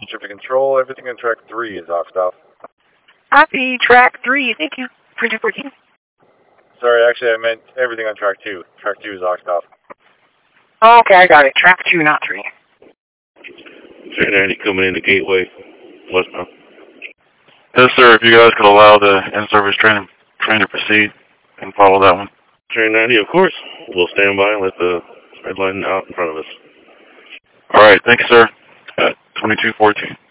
Traffic control, everything on track 3 is off-stop. Copy, track 3, thank you. 2214. Sorry, actually I meant everything on track 2. Track 2 is off-stop. Oh, okay, I got it. Track 2, not 3. Train 90 coming into Gateway, westbound. Yes, sir. If you guys could allow the in-service train to proceed and follow that one. Train 90, of course. We'll stand by and let the red line out in front of us. All right. Thank you, sir. 2214.